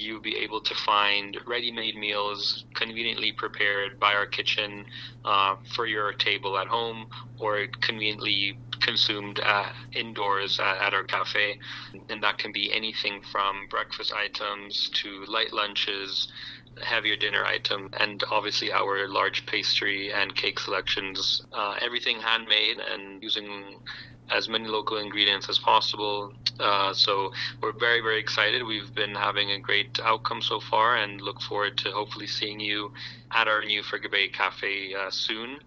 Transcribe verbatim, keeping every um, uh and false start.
you'll be able to find ready-made meals conveniently prepared by our kitchen uh, for your table at home, or conveniently consumed uh, indoors at, at our cafe. And that can be anything from breakfast items to light lunches, heavier dinner item, and obviously our large pastry and cake selections. Uh, everything handmade and using as many local ingredients as possible. Uh, so we're very, very excited. We've been having a great outcome so far and look forward to hopefully seeing you at our new Frigga Bay Cafe uh, soon.